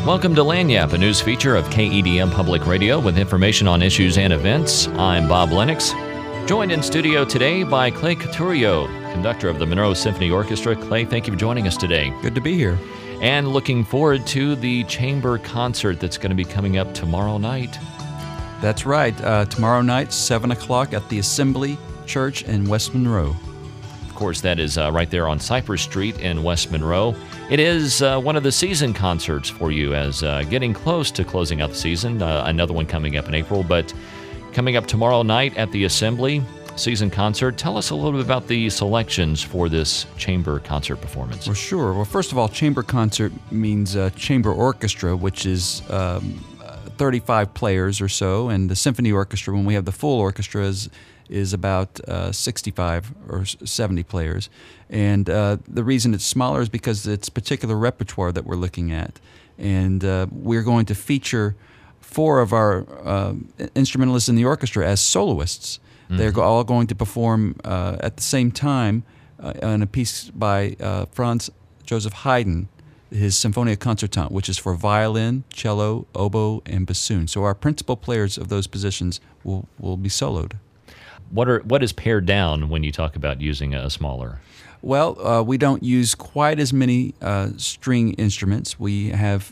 Welcome to Lagniappe, a news feature of KEDM Public Radio with information on issues and events. I'm Bob Lennox, joined in studio today by Clay Couturier, conductor of the Monroe Symphony Orchestra. Clay, thank you for joining us today. Good to be here. And looking forward to the chamber concert that's going to be coming up tomorrow night. That's right. Tomorrow night, 7 o'clock at the Assembly Church in West Monroe. Of course, that is right there on Cypress Street in West Monroe. It is one of the season concerts for you as getting close to closing out the season. Another one coming up in April, but coming up tomorrow night at the Assembly season concert. Tell us a little bit about the selections for this chamber concert performance. Well, sure. Well, first of all, chamber concert means chamber orchestra, which is 35 players or so, and the symphony orchestra, when we have the full orchestra, is about 65 or 70 players. And the reason it's smaller is because it's particular repertoire that we're looking at. And we're going to feature 4 of our instrumentalists in the orchestra as soloists. Mm-hmm. They're all going to perform at the same time on a piece by Franz Joseph Haydn, his Symphonia Concertante, which is for violin, cello, oboe, and bassoon. So our principal players of those positions will be soloed. What is pared down when you talk about using a smaller? Well, we don't use quite as many string instruments. We have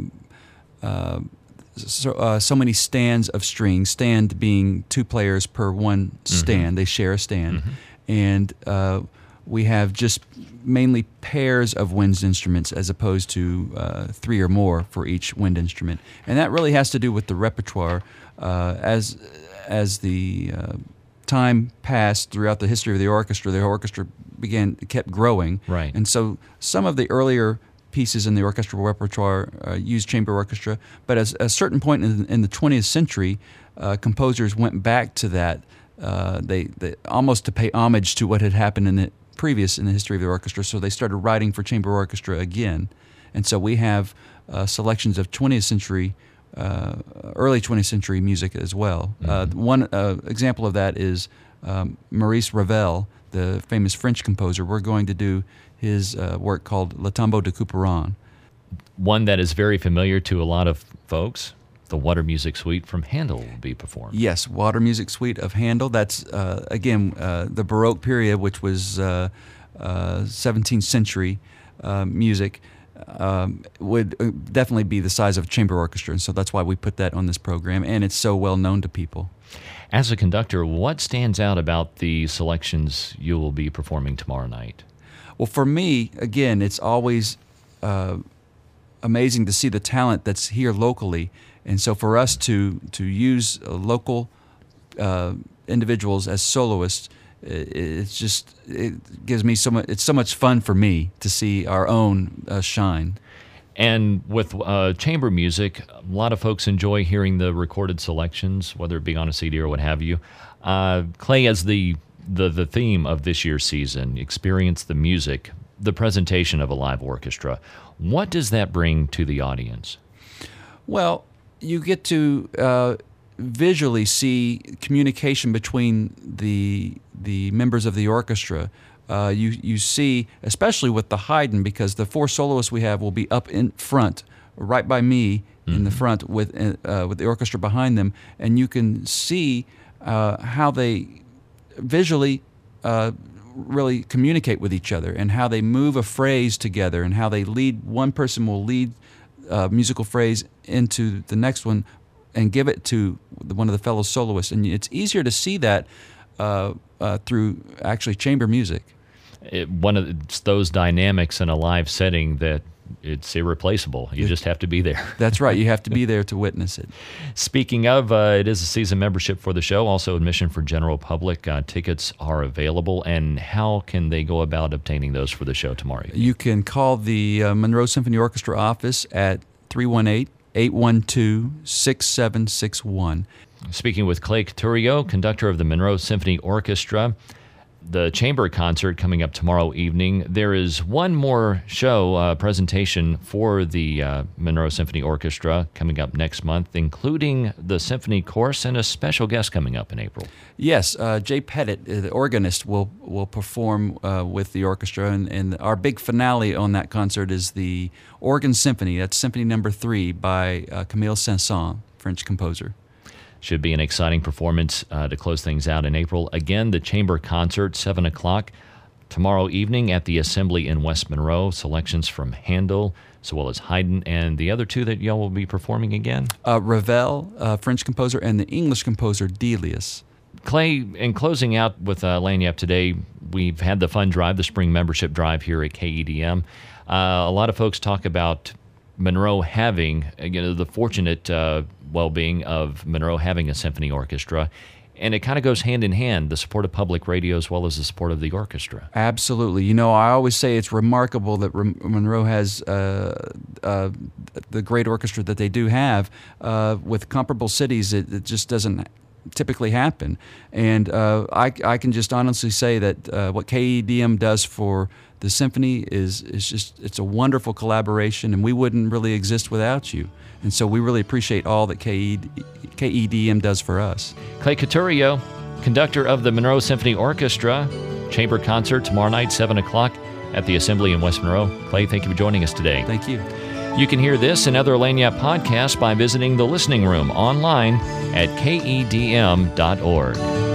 so many stands of strings, stand being 2 players per one stand. Mm-hmm. They share a stand. Mm-hmm. And we have just mainly pairs of wind instruments as opposed to 3 or more for each wind instrument. And that really has to do with the repertoire. As the time passed throughout the history of the orchestra kept growing. Right. And so some of the earlier pieces in the orchestral repertoire used chamber orchestra, but at a certain point in the 20th century, composers went back to that, they almost to pay homage to what had happened in the history of the orchestra, so they started writing for chamber orchestra again. And so we have selections of 20th century early 20th century music as well. Mm-hmm. One example of that is Maurice Ravel, the famous French composer. We're going to do his work called Le Tombeau de Couperin. One that is very familiar to a lot of folks, the Water Music Suite from Handel will be performed. Yes, Water Music Suite of Handel. That's, again, the Baroque period, which was 17th century music. Would definitely be the size of a chamber orchestra, and so that's why we put that on this program, and it's so well known to people. As a conductor, what stands out about the selections you will be performing tomorrow night? Well, for me, again, it's always amazing to see the talent that's here locally, and so for us to use local individuals as soloists, it gives me so much. It's so much fun for me to see our own shine. And with chamber music, a lot of folks enjoy hearing the recorded selections, whether it be on a CD or what have you. Clay, as the theme of this year's season, experience the music, the presentation of a live orchestra. What does that bring to the audience? Well, you get to visually see communication between the members of the orchestra. You see, especially with the Haydn, because the 4 soloists we have will be up in front, right by me in the front with the orchestra behind them, and you can see how they visually really communicate with each other and how they move a phrase together and how they lead. One person will lead a musical phrase into the next one and give it to one of the fellow soloists. And it's easier to see that through actually chamber music. It's those dynamics in a live setting that it's irreplaceable. You just have to be there. That's right. You have to be there to witness it. Speaking of, it is a season membership for the show, also admission for general public. Tickets are available, and how can they go about obtaining those for the show tomorrow evening? You can call the Monroe Symphony Orchestra office at 318-812-6761. Speaking with Clay Couturier, conductor of the Monroe Symphony Orchestra, the chamber concert coming up tomorrow evening. There is one more show, presentation for the Monroe Symphony Orchestra coming up next month, including the symphony course and a special guest coming up in April. Yes, Jay Pettit, the organist, will perform with the orchestra, and our big finale on that concert is the Organ Symphony. That's Symphony Number 3 by Camille Saint-Saëns, French composer. Should be an exciting performance to close things out in April. Again, the chamber concert, 7 o'clock tomorrow evening at the Assembly in West Monroe. Selections from Handel, as well as Haydn, and the other two that y'all will be performing again? Ravel, French composer, and the English composer Delius. Clay, in closing out with Lagniappe today, we've had the fund drive, the spring membership drive here at KEDM. A lot of folks talk about Monroe having, the fortunate well-being of Monroe having a symphony orchestra, and it kind of goes hand in hand, the support of public radio as well as the support of the orchestra. Absolutely. I always say it's remarkable that Monroe has the great orchestra that they do have. With comparable cities, it just doesn't typically happen. And I can just honestly say that what KEDM does for the symphony is it's a wonderful collaboration, and we wouldn't really exist without you. And so we really appreciate all that KEDM does for us. Clay Couturier, conductor of the Monroe Symphony Orchestra, chamber concert tomorrow night, 7 o'clock at the Assembly in West Monroe. Clay, thank you for joining us today. Thank you. You can hear this and other Lagniappe podcasts by visiting the Listening Room online at KEDM.org.